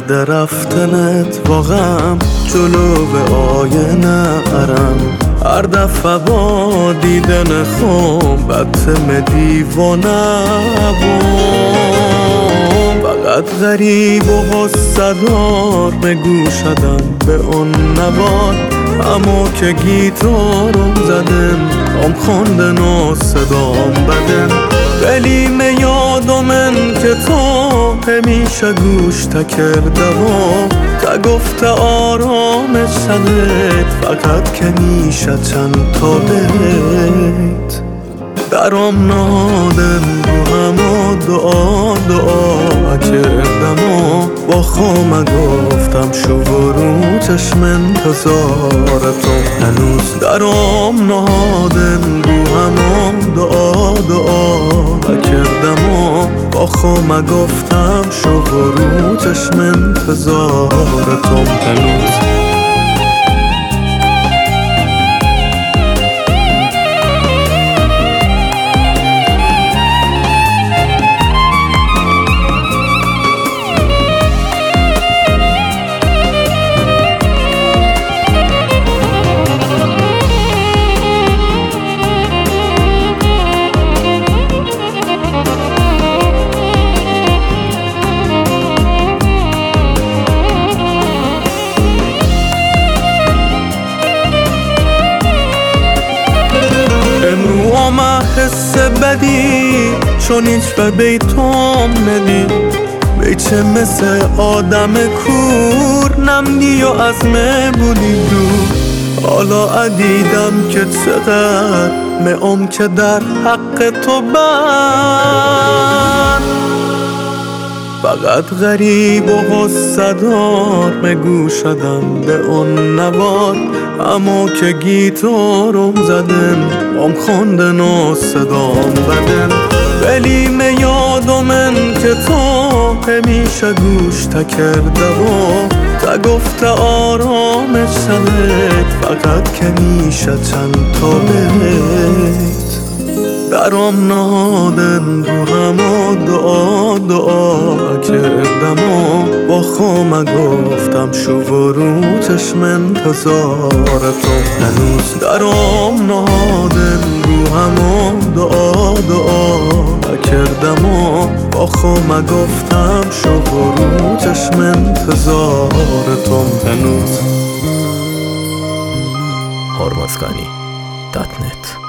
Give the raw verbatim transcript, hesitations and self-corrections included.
بعد رفتنت واقعا جلو به آینه ارم. هر دفعه با دیدن خوم بدتم دیوانه بوم. فقط غریب و غصه دار به گوشدم به اون نوار، اما که گیتارم زدم هم خوندن و صدام بدن. ولی می یادمن که تو همیشه گوش تکرده و تا گفته آرامش شدت، فقط که میشه چند تا بیت درام نادم رو همه دعا دعا کردم و با خامه گفتم شو رو چشم انتظار تو هنوز درام نادم رو همه دعا دعا کردم و با خامه گفتم شو رو چشم انتظار تو هنوز. ما حس بدی چون هیچ به بیتم ندی، بیچه مثل آدم کور نمدی و از من بودی دور. حالا دیدم که چقدر میام که در حق تو بند. فقط غریب و غصه دار میگوشدم به اون نوار، اما که گیتارم زدم هم خوندن و صدام بدن. ولی می یادمن که تو همیشه گوش تکرده و تا گفته آرامش شدت، فقط که میشه چند تا بیت درام نادن رو همه دعا دعا کردم و با خامه گفتم شو رو چشم انتظار تو هنوز درام نادن رو همه دعا دعا کردم و با خامه گفتم شو رو چشم انتظار تو هنوز. هارمزگانی دات نت